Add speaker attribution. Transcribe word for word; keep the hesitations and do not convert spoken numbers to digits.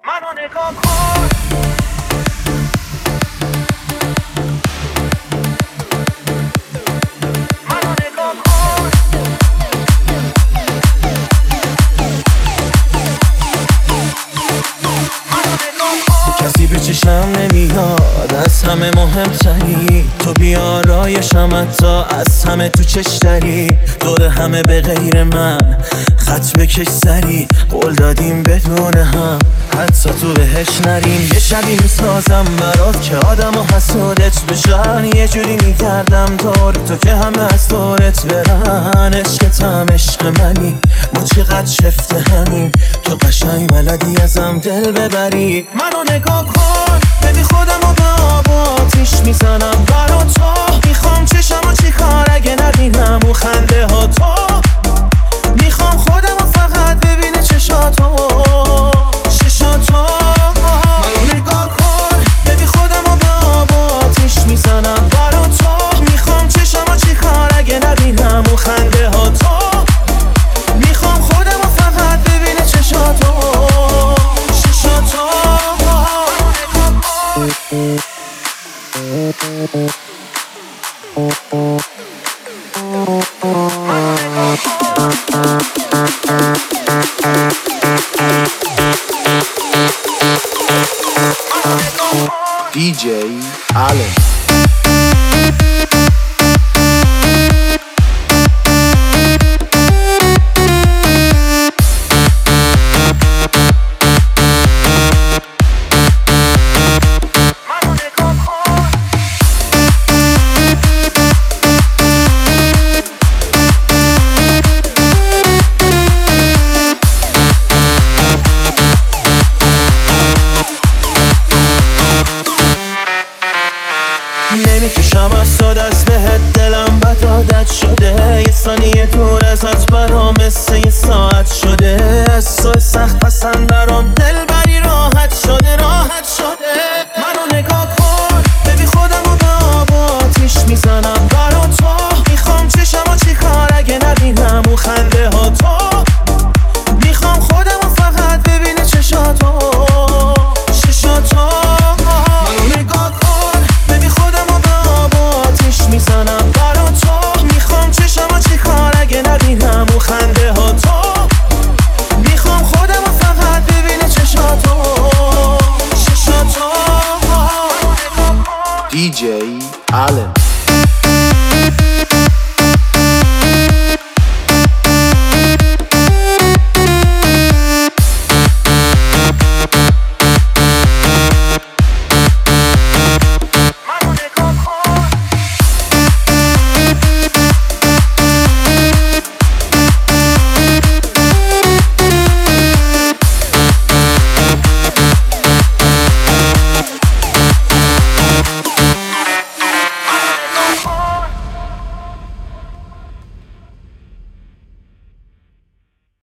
Speaker 1: منو نگاه کن. منو نگاه کن. کسی به چشم نمیاد، از همه مهمتری تو، بیارایشم حتی از همه تو چشتری. دور همه به غیر من خط بکش سری، قول دادیم بدون هم حتی تو بهش نریم. یه شبی میسازم برات که آدم و حسودت بشن، یه جوری میگردم دور تو که همه از دورت برن. عشقتم عشق منی، ما چقدر شفته همین، تو قشنگ بلدی ازم دل ببری. منو نگاه کن، ببین خودم رو به آب و آتیش میزنم برا تو. میخوام چشمو چی کار اگه نبینم و خنده ها تو. میخوام خودم رو فقط ببینه چشاتو چشاتو. منو نگاه کن، ببین خودم رو به آب و آتیش میزنم برا تو. میخوام چشمو چی کار اگه نبینم و خنده ها تو. میخوام خودم رو فقط ببینه چشاتو چشاتو.
Speaker 2: دی جی Allen.
Speaker 1: نمیکشم از تو دست بهت، دلم بد عادت شده. یه ثانیه تو